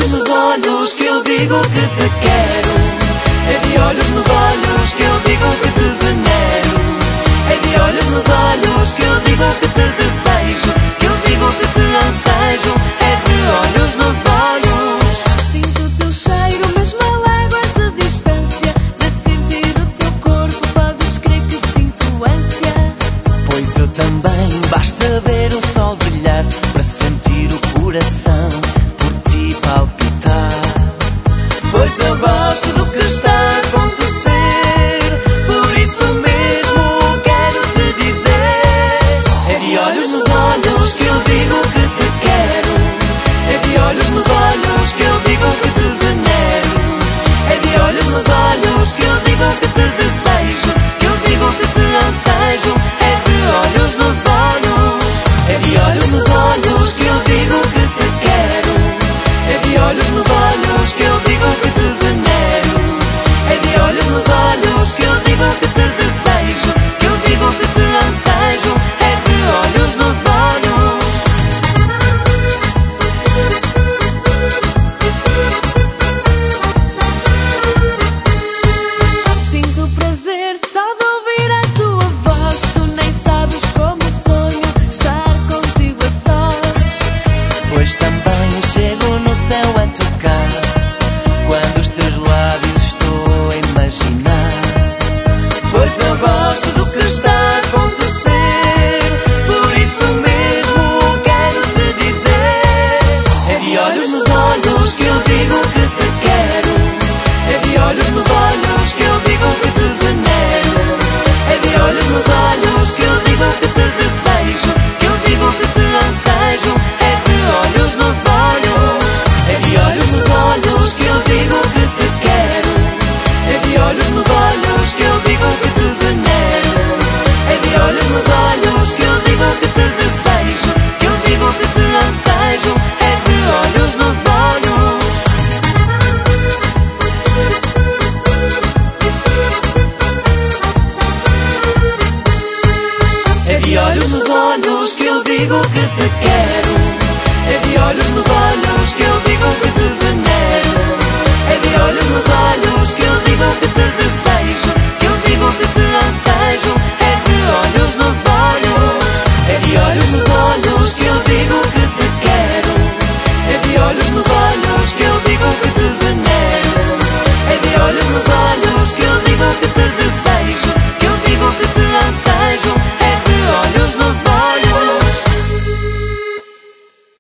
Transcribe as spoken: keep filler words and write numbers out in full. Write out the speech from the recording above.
olhos nos olhos que eu digo que te quero. É de olhos nos olhos que eu digo que te venero. É de olhos nos olhos que eu digo que te desejo, que eu digo que te ansejo. É de olhos nos olhos. Sinto o teu cheiro mesmo a léguas de distância. De sentir o teu corpo podes crer que sinto ânsia. Pois eu também, basta ver o sol brilhar para sentir o coração por ti palpitar. Pois eu gosto do que está a acontecer, por isso mesmo quero te dizer. É de olhos nos olhos que eu digo que te quero. É de olhos nos olhos que eu digo que te venero. É de olhos nos olhos que eu digo que te desejo, que eu digo que te ansejo. É de olhos nos olhos. É de olhos nos olhos que eu digo que te quero. É de olhos nos olhos que eu digo que te venero. É de olhos nos olhos que eu digo que te desejo, que eu digo que te ansejo. É de olhos nos olhos. Sinto prazer só de ouvir a tua voz. Tu nem sabes como sonho estar contigo a sós. Pois também chego